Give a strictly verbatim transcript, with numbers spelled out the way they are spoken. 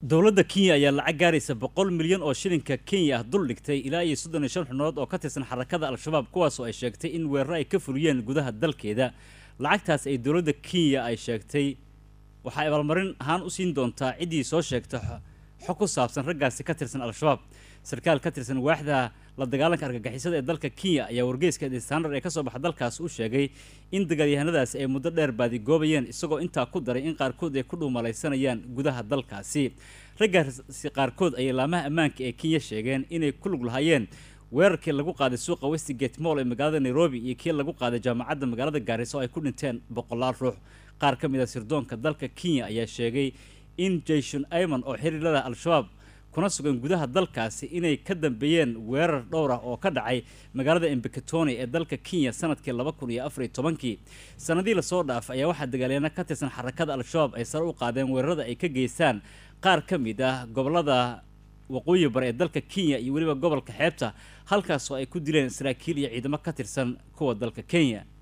dowladda Kenya ayaa lacag gaaraysa boqol milyan oo shilinka Kenya ah dul dhigtay ilaa iyo soddon iyo shan xubnood oo ka tirsan xarakada Al-Shabaab kuwaas oo ay sheegtay in weerar ay ka fuliyeen gudaha dalkeeda. Lacagtaas ay dowladda Kenya ay sheegtay waxa ay abaalmarin ahaan u siin doontaa cidii soo sheegtay xog ku saabsan raggaasi ka tirsan Al-Shabaab. sarkaal ka tirsan waaxda la dagaalanka argagixisada ee dalka Kenya ayaa wargeyska The Standard ee ka soo baxay dalkaas u sheegay in dagaalyahanadaas ay muddo dheer baadi goobayeen isagoo intaa ku daray in qaarkood ay ku dhuumalaysanayaan gudaha dalkaasi. Raggaasi qaarkood ay laamaha ammaanka ee Kenya sheegeen inay ku lug lahaayeen weerarkii lagu qaaday suuqa Westgate Mall ee magaalada Nairobi iyo kii lagu qaaday jaamacadda magaalada Garissa oo ay ku dhinteen boqolaal ruux. Qaar ka mid ah sirdoonka dalka Kenya ayaa sheegay in Jason Ayman oo xiriirada Al-Shabaab kuna sugan gudaha dalkaasi inay ka dambeeyeen weerar dhowr ah oo ka dhacay magaalada Embakatoni ee dalka Kenya sanadkii laba kun iyo afar iyo toban-kii. sanadii la soo dhaaf ayaa waxa dagaalyahanada ka tirsan xarakada Al-Shabaab ay sare u qaadeen weerarada ay ka geystaan qaar ka mid ah gobolada waqooyi bari ee dalka Kenya iyo waliba gobolka xeebta halkaas oo ay ku dileen saraakiil iyo ciidamo ka tirsan kuwa dalka Kenya.